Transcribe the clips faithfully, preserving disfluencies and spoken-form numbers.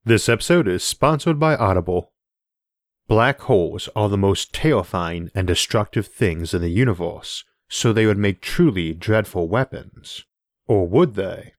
This episode is sponsored by Audible. Black holes are the most terrifying and destructive things in the universe, so they would make truly dreadful weapons. Or would they?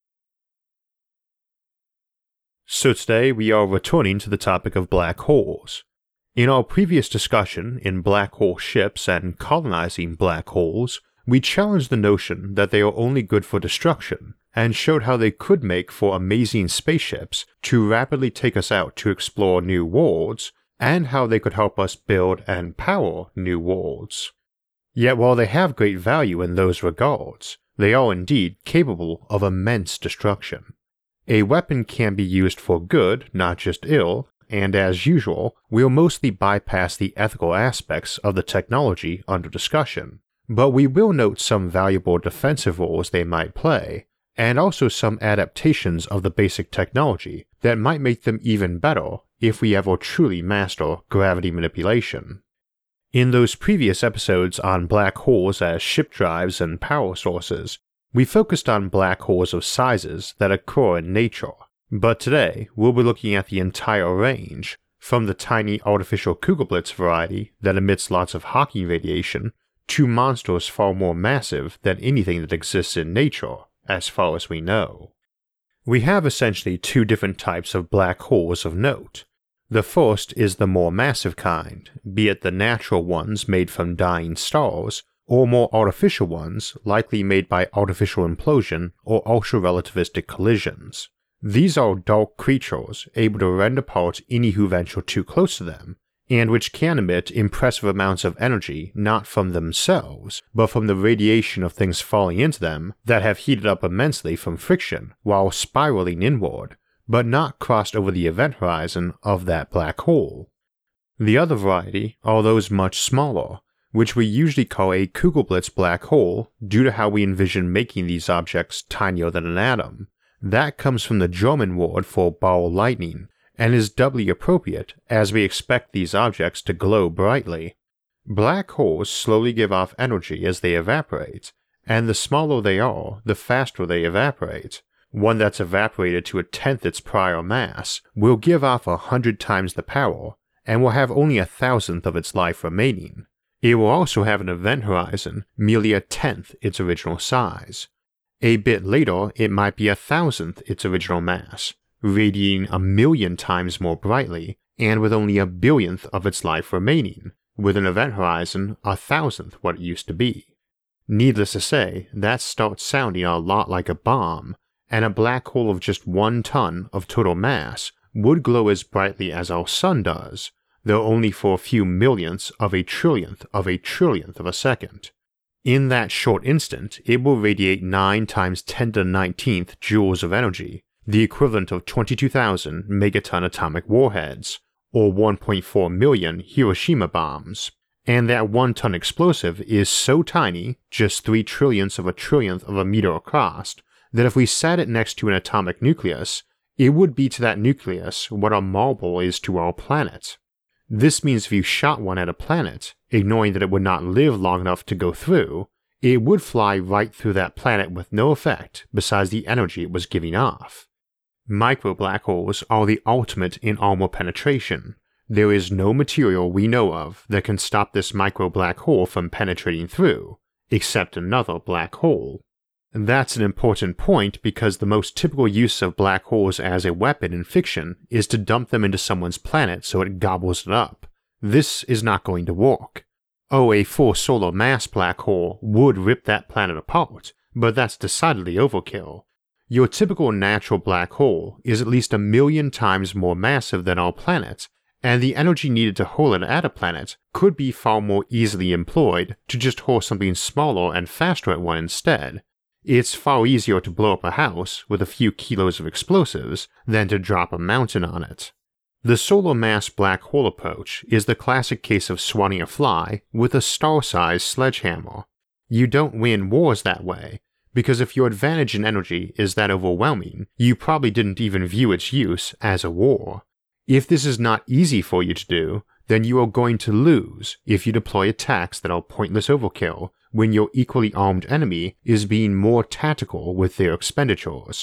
So today we are returning to the topic of black holes. In our previous discussion in black hole ships and colonizing black holes, we challenged the notion that they are only good for destruction, and showed how they could make for amazing spaceships to rapidly take us out to explore new worlds, and how they could help us build and power new worlds. Yet while they have great value in those regards, they are indeed capable of immense destruction. A weapon can be used for good, not just ill, and as usual, we'll mostly bypass the ethical aspects of the technology under discussion, but we will note some valuable defensive roles they might play, and also some adaptations of the basic technology that might make them even better if we ever truly master gravity manipulation. In those previous episodes on black holes as ship drives and power sources, we focused on black holes of sizes that occur in nature, but today we'll be looking at the entire range, from the tiny artificial Kugelblitz variety that emits lots of Hawking radiation, to monsters far more massive than anything that exists in nature, as far as we know. We have essentially two different types of black holes of note. The first is the more massive kind, be it the natural ones made from dying stars, or more artificial ones likely made by artificial implosion or ultra-relativistic collisions. These are dark creatures able to rend apart any who venture too close to them, and which can emit impressive amounts of energy not from themselves, but from the radiation of things falling into them that have heated up immensely from friction while spiraling inward, but not crossed over the event horizon of that black hole. The other variety are those much smaller, which we usually call a Kugelblitz black hole due to how we envision making these objects tinier than an atom. That comes from the German word for ball lightning, and is doubly appropriate as we expect these objects to glow brightly. Black holes slowly give off energy as they evaporate, and the smaller they are, the faster they evaporate. One that's evaporated to a tenth its prior mass will give off a hundred times the power, and will have only a thousandth of its life remaining. It will also have an event horizon merely a tenth its original size. A bit later, it might be a thousandth its original mass, radiating a million times more brightly, and with only a billionth of its life remaining, with an event horizon a thousandth what it used to be. Needless to say, that starts sounding a lot like a bomb, and a black hole of just one ton of total mass would glow as brightly as our sun does, though only for a few millionths of a trillionth of a trillionth of a second. In that short instant, it will radiate nine times ten to the nineteenth joules of energy, the equivalent of twenty-two thousand megaton atomic warheads, or one point four million Hiroshima bombs. And that one-ton explosive is so tiny, just three trillionths of a trillionth of a meter across, that if we sat it next to an atomic nucleus, it would be to that nucleus what a marble is to our planet. This means if you shot one at a planet, ignoring that it would not live long enough to go through, it would fly right through that planet with no effect besides the energy it was giving off. Micro black holes are the ultimate in armor penetration. There is no material we know of that can stop this micro black hole from penetrating through, except another black hole. That's an important point because the most typical use of black holes as a weapon in fiction is to dump them into someone's planet so it gobbles it up. This is not going to work. Oh, a full solar mass black hole would rip that planet apart, but that's decidedly overkill. Your typical natural black hole is at least a million times more massive than our planet, and the energy needed to hurl it at a planet could be far more easily employed to just hurl something smaller and faster at one instead. It's far easier to blow up a house with a few kilos of explosives than to drop a mountain on it. The solar mass black hole approach is the classic case of swatting a fly with a star-sized sledgehammer. You don't win wars that way, because if your advantage in energy is that overwhelming, you probably didn't even view its use as a war. If this is not easy for you to do, then you are going to lose if you deploy attacks that are pointless overkill when your equally armed enemy is being more tactical with their expenditures.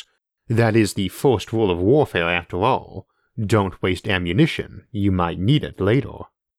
That is the first rule of warfare after all. Don't waste ammunition, you might need it later.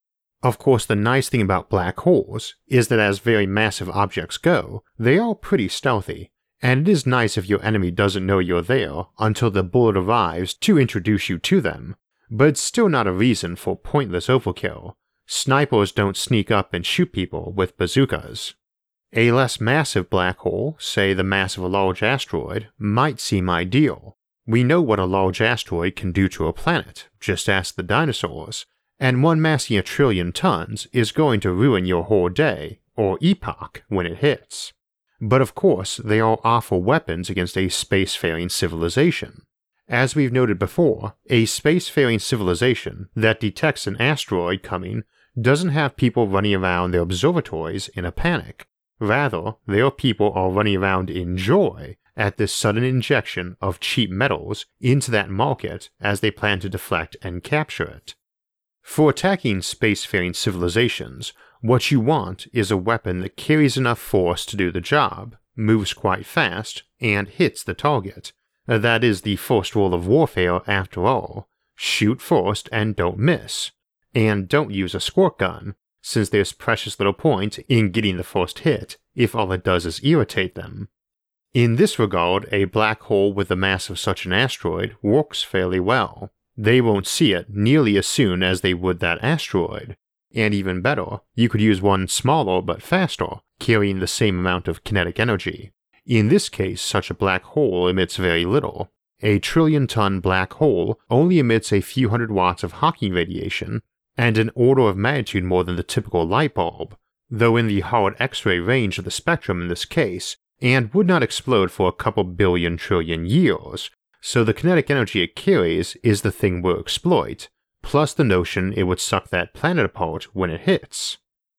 Of course, the nice thing about black holes is that as very massive objects go, they are pretty stealthy, and it is nice if your enemy doesn't know you're there until the bullet arrives to introduce you to them, but it's still not a reason for pointless overkill. Snipers don't sneak up and shoot people with bazookas. A less massive black hole, say the mass of a large asteroid, might seem ideal. We know what a large asteroid can do to a planet, just ask the dinosaurs, and one massing a trillion tons is going to ruin your whole day, or epoch, when it hits. But of course, they are awful weapons against a spacefaring civilization. As we've noted before, a spacefaring civilization that detects an asteroid coming doesn't have people running around their observatories in a panic. Rather, their people are running around in joy at this sudden injection of cheap metals into that market as they plan to deflect and capture it. For attacking spacefaring civilizations, what you want is a weapon that carries enough force to do the job, moves quite fast, and hits the target. That is the first rule of warfare after all. Shoot first and don't miss. And don't use a squirt gun, since there's precious little point in getting the first hit if all it does is irritate them. In this regard, a black hole with the mass of such an asteroid works fairly well. They won't see it nearly as soon as they would that asteroid. And even better, you could use one smaller but faster, carrying the same amount of kinetic energy. In this case, such a black hole emits very little. A trillion-ton black hole only emits a few hundred watts of Hawking radiation, and an order of magnitude more than the typical light bulb, though in the hard X-ray range of the spectrum in this case, and would not explode for a couple billion trillion years, so the kinetic energy it carries is the thing we'll exploit, plus the notion it would suck that planet apart when it hits.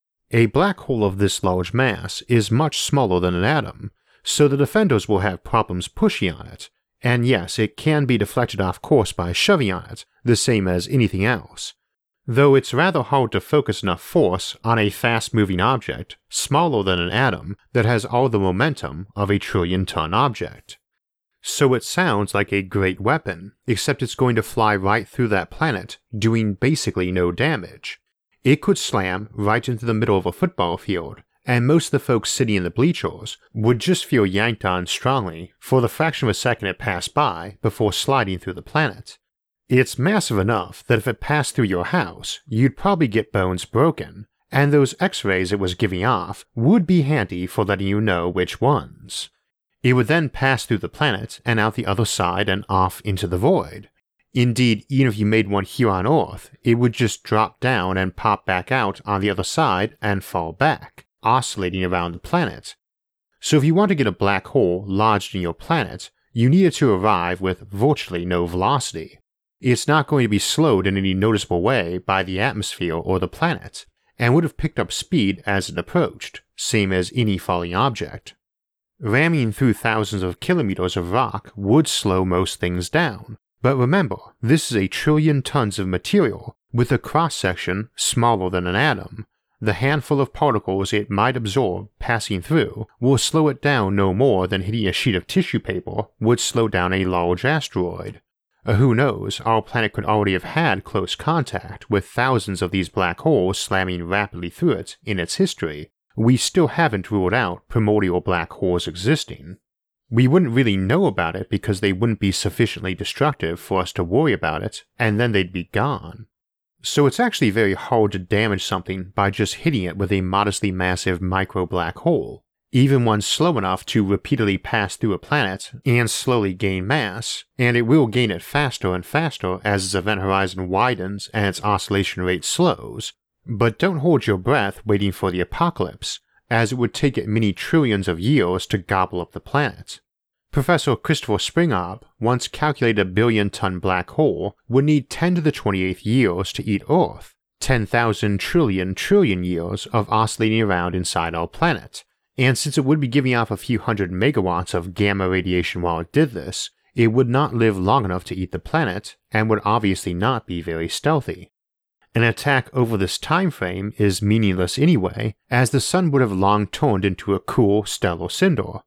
A black hole of this large mass is much smaller than an atom, so the defenders will have problems pushing on it, and yes, it can be deflected off course by shoving on it, the same as anything else, though it's rather hard to focus enough force on a fast-moving object, smaller than an atom, that has all the momentum of a trillion-ton object. So it sounds like a great weapon, except it's going to fly right through that planet, doing basically no damage. It could slam right into the middle of a football field, and most of the folks sitting in the bleachers would just feel yanked on strongly for the fraction of a second it passed by before sliding through the planet. It's massive enough that if it passed through your house, you'd probably get bones broken, and those X-rays it was giving off would be handy for letting you know which ones. It would then pass through the planet and out the other side and off into the void. Indeed, even if you made one here on Earth, it would just drop down and pop back out on the other side and fall back, oscillating around the planet. So if you want to get a black hole lodged in your planet, you need it to arrive with virtually no velocity. It's not going to be slowed in any noticeable way by the atmosphere or the planet, and would have picked up speed as it approached, same as any falling object. Ramming through thousands of kilometers of rock would slow most things down, but remember, this is a trillion tons of material with a cross-section smaller than an atom. The handful of particles it might absorb passing through will slow it down no more than hitting a sheet of tissue paper would slow down a large asteroid. Uh, who knows, our planet could already have had close contact with thousands of these black holes slamming rapidly through it in its history. We still haven't ruled out primordial black holes existing. We wouldn't really know about it because they wouldn't be sufficiently destructive for us to worry about it, and then they'd be gone. So it's actually very hard to damage something by just hitting it with a modestly massive micro black hole, even one slow enough to repeatedly pass through a planet and slowly gain mass, and it will gain it faster and faster as its event horizon widens and its oscillation rate slows. But don't hold your breath waiting for the apocalypse, as it would take it many trillions of years to gobble up the planet. Professor Christopher Springab once calculated a billion-ton black hole would need ten to the twenty-eighth years to eat Earth, ten thousand trillion trillion years of oscillating around inside our planet, and since it would be giving off a few hundred megawatts of gamma radiation while it did this, it would not live long enough to eat the planet, and would obviously not be very stealthy. An attack over this time frame is meaningless anyway, as the sun would have long turned into a cool stellar cinder.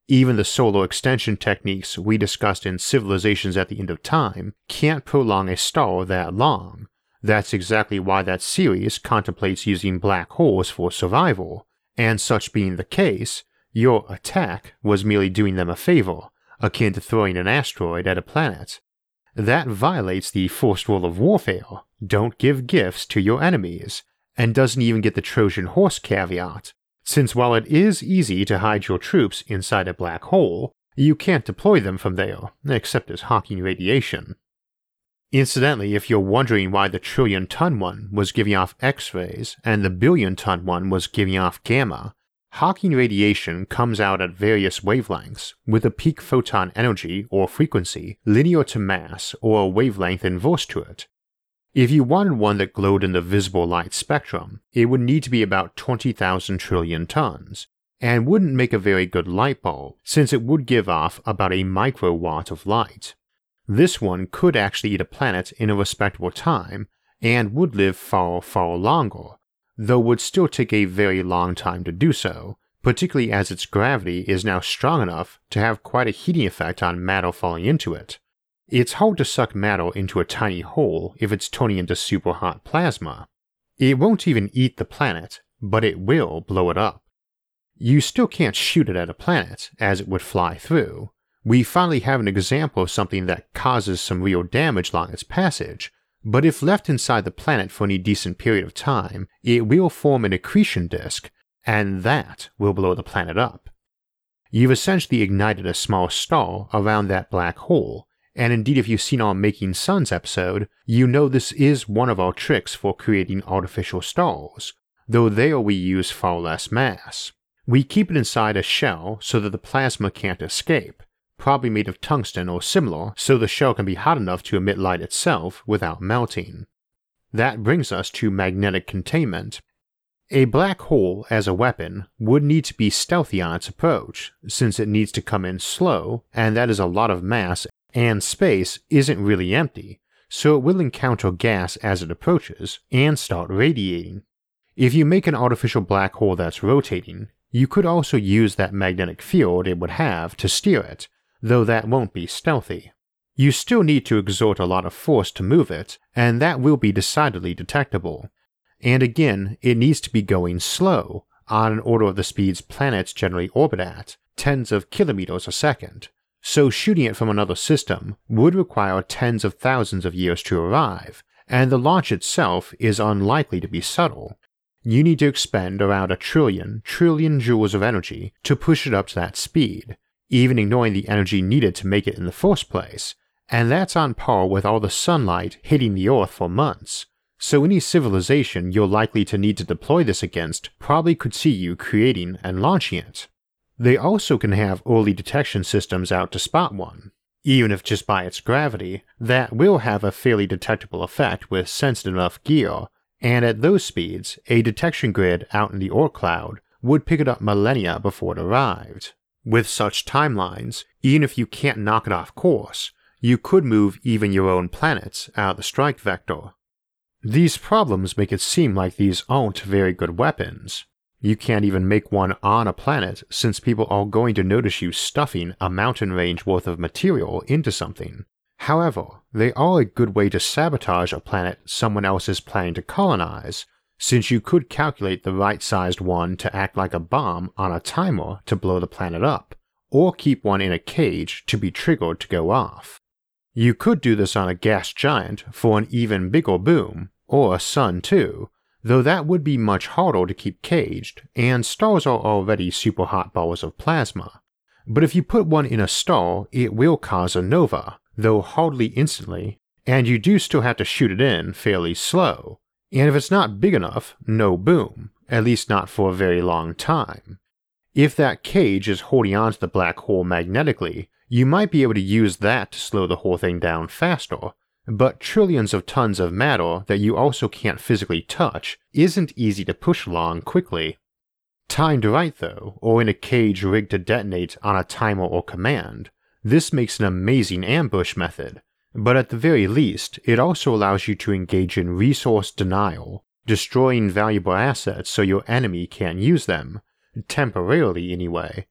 Even the solar extension techniques we discussed in Civilizations at the End of Time can't prolong a star that long. That's exactly why that series contemplates using black holes for survival, and such being the case, your attack was merely doing them a favor, akin to throwing an asteroid at a planet. That violates the first rule of warfare, don't give gifts to your enemies, and doesn't even get the Trojan horse caveat, since while it is easy to hide your troops inside a black hole, you can't deploy them from there, except as Hawking radiation. Incidentally, if you're wondering why the trillion-ton one was giving off X-rays and the billion-ton one was giving off gamma, Hawking radiation comes out at various wavelengths, with a peak photon energy or frequency linear to mass or a wavelength inverse to it. If you wanted one that glowed in the visible light spectrum, it would need to be about twenty thousand trillion tons, and wouldn't make a very good light bulb, since it would give off about a microwatt of light. This one could actually eat a planet in a respectable time, and would live far, far longer, though would still take a very long time to do so, particularly as its gravity is now strong enough to have quite a heating effect on matter falling into it. It's hard to suck matter into a tiny hole if it's turning into super hot plasma. It won't even eat the planet, but it will blow it up. You still can't shoot it at a planet, as it would fly through. We finally have an example of something that causes some real damage along its passage, but if left inside the planet for any decent period of time, it will form an accretion disk, and that will blow the planet up. You've essentially ignited a small star around that black hole, and indeed if you've seen our Making Suns episode, you know this is one of our tricks for creating artificial stars, though there we use far less mass. We keep it inside a shell so that the plasma can't escape, probably made of tungsten or similar, so the shell can be hot enough to emit light itself without melting. That brings us to magnetic containment. A black hole as a weapon would need to be stealthy on its approach, since it needs to come in slow, and that is a lot of mass, and space isn't really empty, so it will encounter gas as it approaches and start radiating. If you make an artificial black hole that's rotating, you could also use that magnetic field it would have to steer it, though that won't be stealthy. You still need to exert a lot of force to move it, and that will be decidedly detectable. And again, it needs to be going slow, on an order of the speeds planets generally orbit at, tens of kilometers a second, so shooting it from another system would require tens of thousands of years to arrive, and the launch itself is unlikely to be subtle. You need to expend around a trillion, trillion joules of energy to push it up to that speed, even ignoring the energy needed to make it in the first place, and that's on par with all the sunlight hitting the Earth for months, so any civilization you're likely to need to deploy this against probably could see you creating and launching it. They also can have early detection systems out to spot one. Even if just by its gravity, that will have a fairly detectable effect with sensitive enough gear, and at those speeds, a detection grid out in the Oort cloud would pick it up millennia before it arrived. With such timelines, even if you can't knock it off course, you could move even your own planets out of the strike vector. These problems make it seem like these aren't very good weapons. You can't even make one on a planet since people are going to notice you stuffing a mountain range worth of material into something. However, they are a good way to sabotage a planet someone else is planning to colonize, since you could calculate the right-sized one to act like a bomb on a timer to blow the planet up, or keep one in a cage to be triggered to go off. You could do this on a gas giant for an even bigger boom, or a sun too, though that would be much harder to keep caged, and stars are already super hot balls of plasma. But if you put one in a star, it will cause a nova, though hardly instantly, and you do still have to shoot it in fairly slow. And if it's not big enough, no boom, at least not for a very long time. If that cage is holding onto the black hole magnetically, you might be able to use that to slow the whole thing down faster, but trillions of tons of matter that you also can't physically touch isn't easy to push along quickly. Timed right though, or in a cage rigged to detonate on a timer or command, this makes an amazing ambush method. But at the very least, it also allows you to engage in resource denial, destroying valuable assets so your enemy can't use them, temporarily anyway,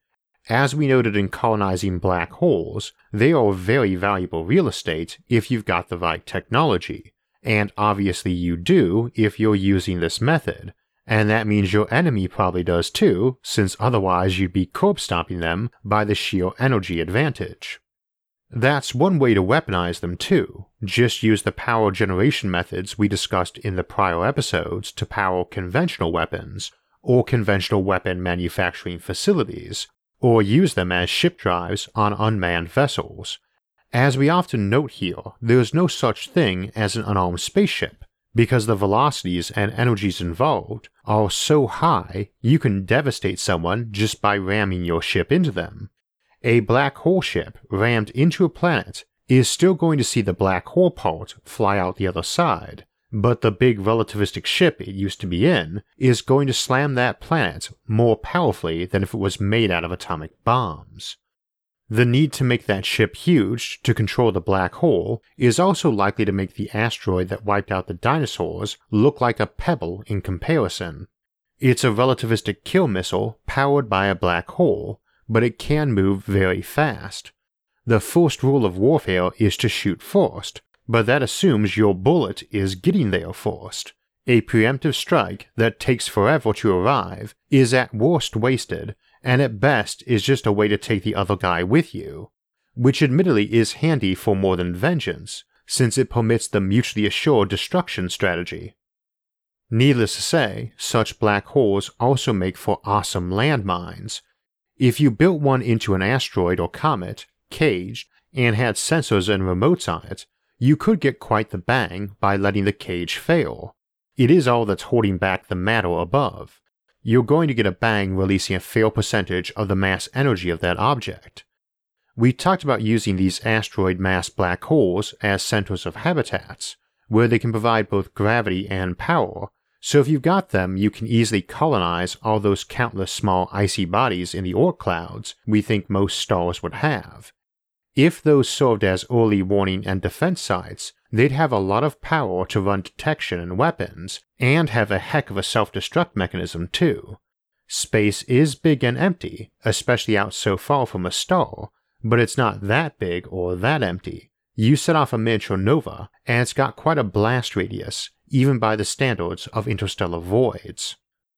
As we noted in colonizing black holes, they are very valuable real estate if you've got the right technology, and obviously you do if you're using this method, and that means your enemy probably does too, since otherwise you'd be curb stomping them by the sheer energy advantage. That's one way to weaponize them too. Just use the power generation methods we discussed in the prior episodes to power conventional weapons, or conventional weapon manufacturing facilities, or use them as ship drives on unmanned vessels. As we often note here, there is no such thing as an unarmed spaceship, because the velocities and energies involved are so high you can devastate someone just by ramming your ship into them. A black hole ship rammed into a planet is still going to see the black hole part fly out the other side, but the big relativistic ship it used to be in is going to slam that planet more powerfully than if it was made out of atomic bombs. The need to make that ship huge to control the black hole is also likely to make the asteroid that wiped out the dinosaurs look like a pebble in comparison. It's a relativistic kill missile powered by a black hole, but it can move very fast. The first rule of warfare is to shoot first, but that assumes your bullet is getting there first. A preemptive strike that takes forever to arrive is at worst wasted, and at best is just a way to take the other guy with you, which admittedly is handy for more than vengeance, since it permits the mutually assured destruction strategy. Needless to say, such black holes also make for awesome landmines. If you built one into an asteroid or comet, caged, and had sensors and remotes on it, you could get quite the bang by letting the cage fail. It is all that's holding back the matter above. You're going to get a bang releasing a fair percentage of the mass energy of that object. We talked about using these asteroid mass black holes as centers of habitats, where they can provide both gravity and power, so if you've got them you can easily colonize all those countless small icy bodies in the Oort clouds we think most stars would have. If those served as early warning and defense sites, they'd have a lot of power to run detection and weapons, and have a heck of a self-destruct mechanism too. Space is big and empty, especially out so far from a star, but it's not that big or that empty. You set off a miniature nova, and it's got quite a blast radius, even by the standards of interstellar voids.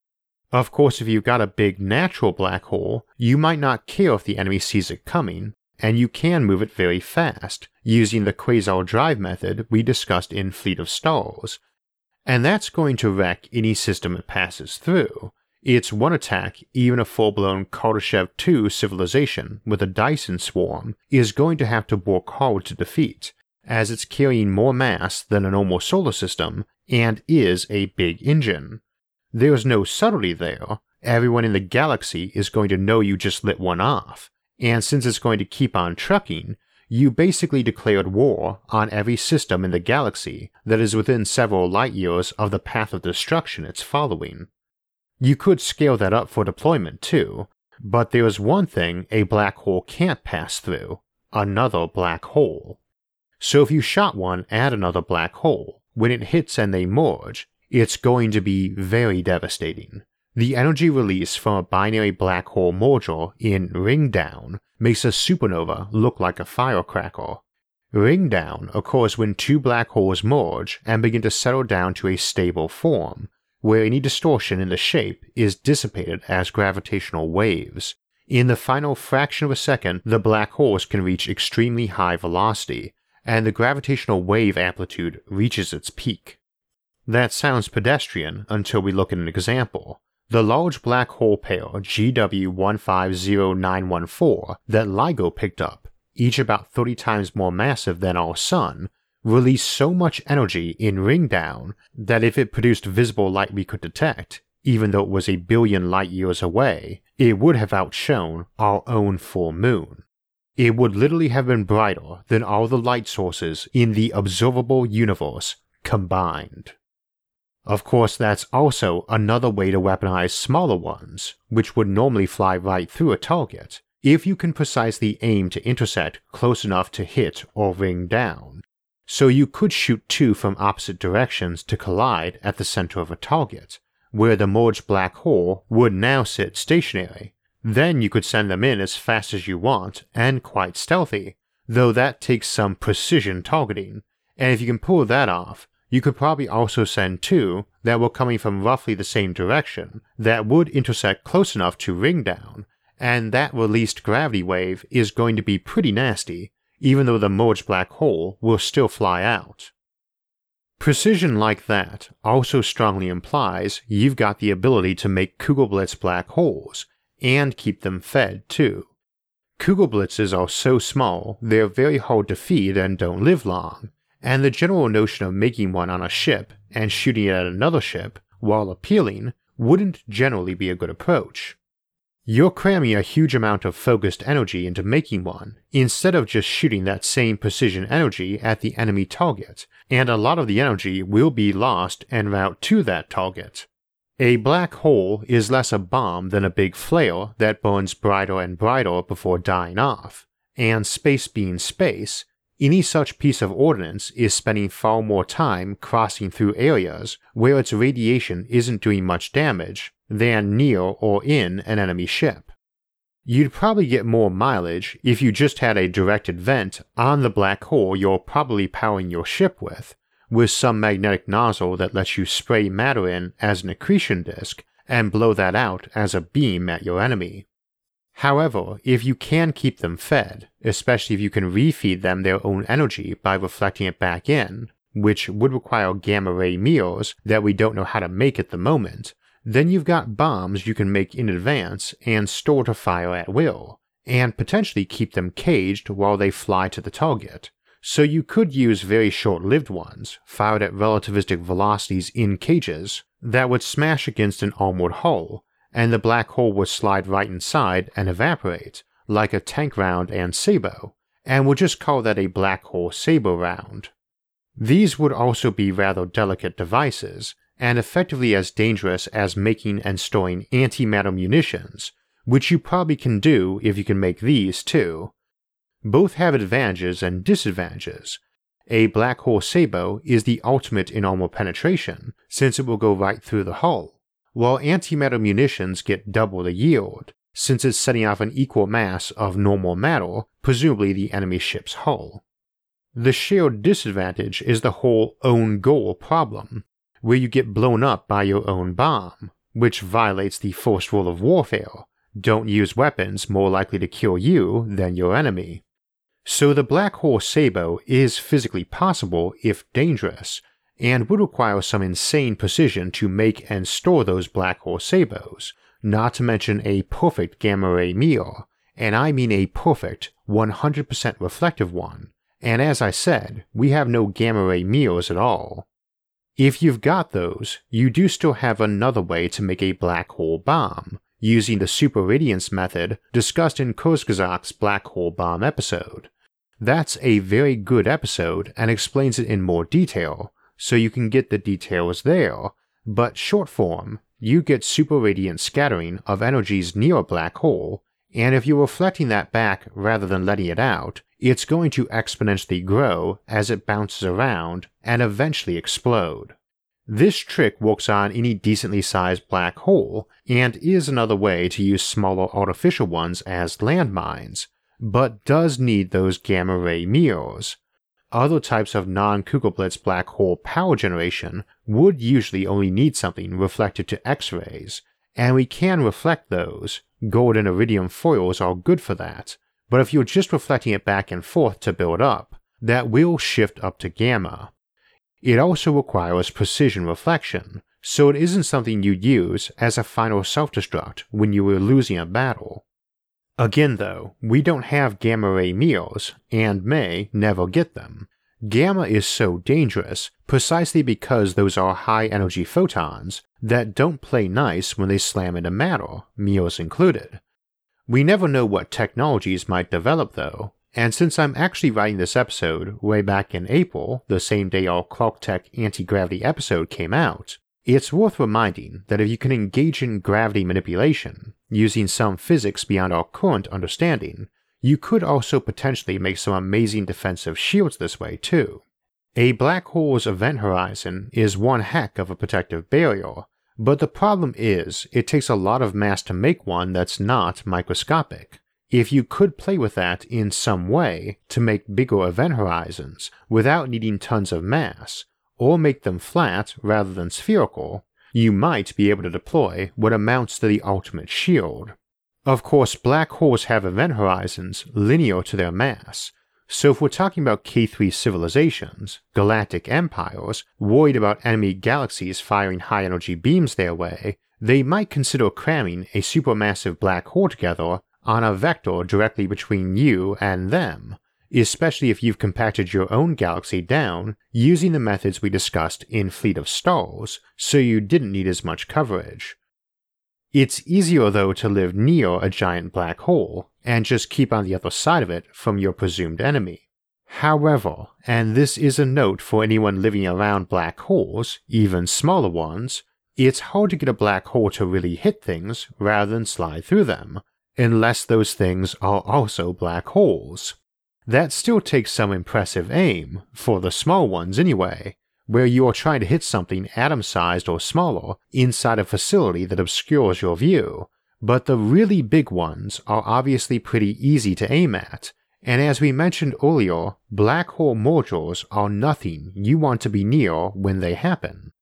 Of course, if you've got a big natural black hole, you might not care if the enemy sees it coming, and you can move it very fast, using the quasar drive method we discussed in Fleet of Stars. And that's going to wreck any system it passes through. It's one attack even a full-blown Kardashev two civilization with a Dyson swarm is going to have to work hard to defeat, as it's carrying more mass than a normal solar system and is a big engine. There's no subtlety there. Everyone in the galaxy is going to know you just lit one off. And since it's going to keep on trucking, you basically declared war on every system in the galaxy that is within several light years of the path of destruction it's following. You could scale that up for deployment too, but there is one thing a black hole can't pass through: another black hole. So if you shot one at another black hole, when it hits and they merge, it's going to be very devastating. The energy release from a binary black hole merger in Ring Down makes a supernova look like a firecracker. Ring Down occurs when two black holes merge and begin to settle down to a stable form, where any distortion in the shape is dissipated as gravitational waves. In the final fraction of a second, the black holes can reach extremely high velocity, and the gravitational wave amplitude reaches its peak. That sounds pedestrian until we look at an example. The large black hole pair G W one five zero nine one four that LIGO picked up, each about thirty times more massive than our Sun, released so much energy in Ring Down that if it produced visible light we could detect, even though it was a billion light years away, it would have outshone our own full moon. It would literally have been brighter than all the light sources in the observable universe combined. Of course, that's also another way to weaponize smaller ones, which would normally fly right through a target, if you can precisely aim to intersect close enough to hit or ring down. So you could shoot two from opposite directions to collide at the center of a target, where the merged black hole would now sit stationary, Then you could send them in as fast as you want and quite stealthy, though that takes some precision targeting, and if you can pull that off, you could probably also send two that were coming from roughly the same direction that would intersect close enough to ring down, and that released gravity wave is going to be pretty nasty, even though the merged black hole will still fly out. Precision like that also strongly implies you've got the ability to make Kugelblitz black holes, and keep them fed too. Kugelblitzes are so small they're very hard to feed and don't live long, and the general notion of making one on a ship and shooting it at another ship, while appealing, wouldn't generally be a good approach. You're cramming a huge amount of focused energy into making one, instead of just shooting that same precision energy at the enemy target, and a lot of the energy will be lost en route to that target. A black hole is less a bomb than a big flare that burns brighter and brighter before dying off, and space being space, any such piece of ordnance is spending far more time crossing through areas where its radiation isn't doing much damage than near or in an enemy ship. You'd probably get more mileage if you just had a directed vent on the black hole you're probably powering your ship with, with some magnetic nozzle that lets you spray matter in as an accretion disk and blow that out as a beam at your enemy. However, if you can keep them fed, especially if you can refeed them their own energy by reflecting it back in, which would require gamma-ray meals that we don't know how to make at the moment, then you've got bombs you can make in advance and store to fire at will, and potentially keep them caged while they fly to the target. So you could use very short-lived ones, fired at relativistic velocities in cages, that would smash against an armored hull, and the black hole would slide right inside and evaporate, like a tank round and sabot, and we'll just call that a black hole saber round. These would also be rather delicate devices, and effectively as dangerous as making and storing antimatter munitions, which you probably can do if you can make these too. Both have advantages and disadvantages. A black hole sabot is the ultimate in armor penetration, since it will go right through the hull, while antimatter munitions get double the yield, since it's setting off an equal mass of normal matter, presumably the enemy ship's hull. The shared disadvantage is the whole own goal problem, where you get blown up by your own bomb, which violates the first rule of warfare: don't use weapons more likely to kill you than your enemy. So the black hole sabot is physically possible if dangerous, and would require some insane precision to make and store those black hole sabots, not to mention a perfect gamma-ray mirror, and I mean a perfect, one hundred percent reflective one, and as I said, we have no gamma-ray mirrors at all. If you've got those, you do still have another way to make a black hole bomb, using the superradiance method discussed in Kurzgesagt's black hole bomb episode. That's a very good episode and explains it in more detail, so you can get the details there, but short form, you get superradiant scattering of energies near a black hole, and if you're reflecting that back rather than letting it out, it's going to exponentially grow as it bounces around and eventually explode. This trick works on any decently sized black hole, and is another way to use smaller artificial ones as landmines, but does need those gamma-ray mirrors. Other types of non-Kugelblitz black hole power generation would usually only need something reflected to X-rays, and we can reflect those. Gold and iridium foils are good for that, but if you're just reflecting it back and forth to build up, that will shift up to gamma. It also requires precision reflection, so it isn't something you'd use as a final self-destruct when you were losing a battle. Again though, we don't have gamma-ray mirrors, and may never get them. Gamma is so dangerous precisely because those are high-energy photons that don't play nice when they slam into matter, mirrors included. We never know what technologies might develop though, and since I'm actually writing this episode way back in April, the same day our Clarktech anti-gravity episode came out, it's worth reminding that if you can engage in gravity manipulation, using some physics beyond our current understanding, you could also potentially make some amazing defensive shields this way too. A black hole's event horizon is one heck of a protective barrier, But the problem is, it takes a lot of mass to make one that's not microscopic. If you could play with that in some way to make bigger event horizons without needing tons of mass, or make them flat rather than spherical, you might be able to deploy what amounts to the ultimate shield. Of course, black holes have event horizons linear to their mass, so if we're talking about K three civilizations, galactic empires, worried about enemy galaxies firing high-energy beams their way, they might consider cramming a supermassive black hole together on a vector directly between you and them, especially if you've compacted your own galaxy down using the methods we discussed in Fleet of Stars, so you didn't need as much coverage. It's easier though to live near a giant black hole and just keep on the other side of it from your presumed enemy. However, and this is a note for anyone living around black holes, even smaller ones, it's hard to get a black hole to really hit things rather than slide through them, unless those things are also black holes. That still takes some impressive aim, for the small ones anyway, where you are trying to hit something atom-sized or smaller inside a facility that obscures your view, but the really big ones are obviously pretty easy to aim at, and as we mentioned earlier, black hole mergers are nothing you want to be near when they happen.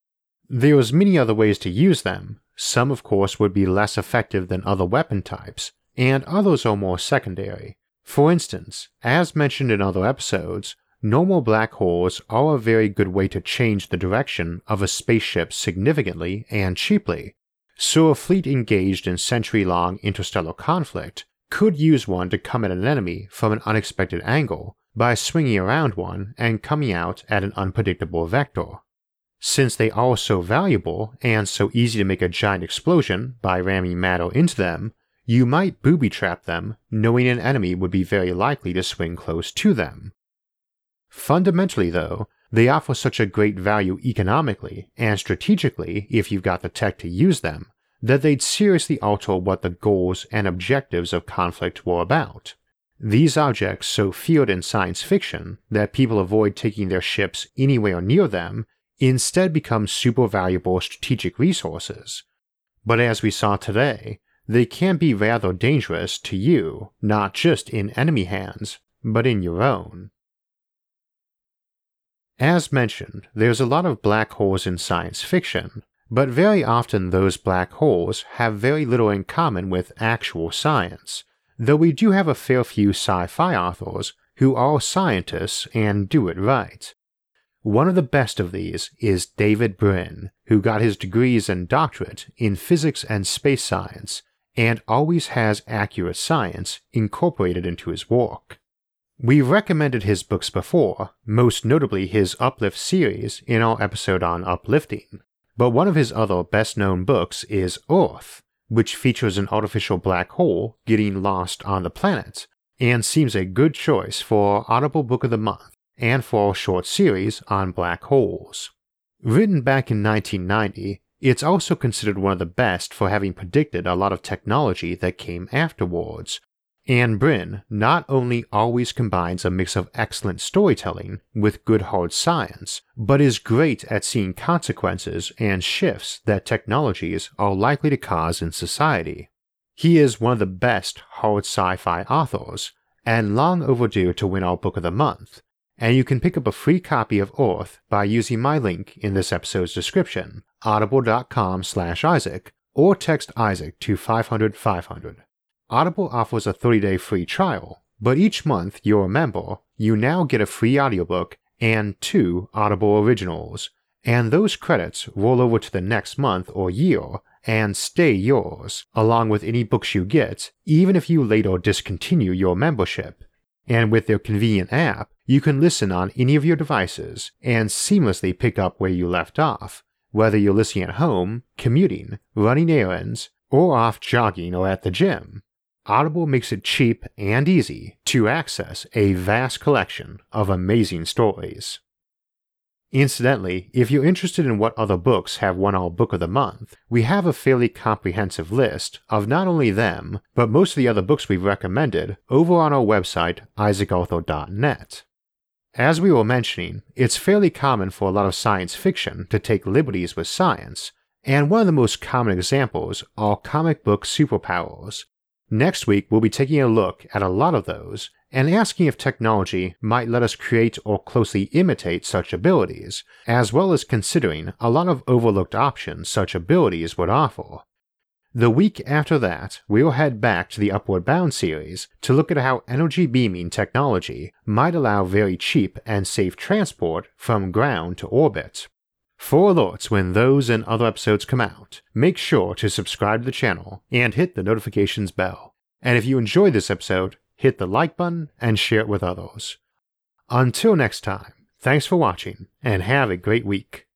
There's many other ways to use them. Some of course would be less effective than other weapon types, and others are more secondary. For instance, as mentioned in other episodes, normal black holes are a very good way to change the direction of a spaceship significantly and cheaply, so a fleet engaged in century-long interstellar conflict could use one to come at an enemy from an unexpected angle by swinging around one and coming out at an unpredictable vector. Since they are so valuable and so easy to make a giant explosion by ramming matter into them, you might booby-trap them knowing an enemy would be very likely to swing close to them. Fundamentally though, they offer such a great value economically and strategically if you've got the tech to use them, that they'd seriously alter what the goals and objectives of conflict were about. These objects so feared in science fiction that people avoid taking their ships anywhere near them instead become super valuable strategic resources. But as we saw today, they can be rather dangerous to you, not just in enemy hands, but in your own. As mentioned, there's a lot of black holes in science fiction, but very often those black holes have very little in common with actual science, though we do have a fair few sci-fi authors who are scientists and do it right. One of the best of these is David Brin, who got his degrees and doctorate in physics and space science, and always has accurate science incorporated into his work. We've recommended his books before, most notably his Uplift series in our episode on uplifting, but one of his other best-known books is Earth, which features an artificial black hole getting lost on the planet, and seems a good choice for Audible Book of the Month and for our short series on black holes. Written back in nineteen ninety, it's also considered one of the best for having predicted a lot of technology that came afterwards, and Brin not only always combines a mix of excellent storytelling with good hard science, but is great at seeing consequences and shifts that technologies are likely to cause in society. He is one of the best hard sci-fi authors, and long overdue to win our Book of the Month, and you can pick up a free copy of Earth by using my link in this episode's description, audible.com slash Isaac, or text Isaac to five hundred five hundred. Audible offers a thirty-day free trial, but each month you're a member, you now get a free audiobook and two Audible originals, and those credits roll over to the next month or year and stay yours, along with any books you get, even if you later discontinue your membership. And with their convenient app, you can listen on any of your devices and seamlessly pick up where you left off, whether you're listening at home, commuting, running errands, or off jogging or at the gym. Audible makes it cheap and easy to access a vast collection of amazing stories. Incidentally, if you're interested in what other books have won our Book of the Month, we have a fairly comprehensive list of not only them, but most of the other books we've recommended over on our website, isaac arthur dot net. As we were mentioning, it's fairly common for a lot of science fiction to take liberties with science, and one of the most common examples are comic book superpowers. Next week, we'll be taking a look at a lot of those and asking if technology might let us create or closely imitate such abilities, as well as considering a lot of overlooked options such abilities would offer. The week after that, we'll head back to the Upward Bound series to look at how energy beaming technology might allow very cheap and safe transport from ground to orbit. For alerts when those and other episodes come out, make sure to subscribe to the channel and hit the notifications bell. And if you enjoyed this episode, hit the like button and share it with others. Until next time, thanks for watching and have a great week.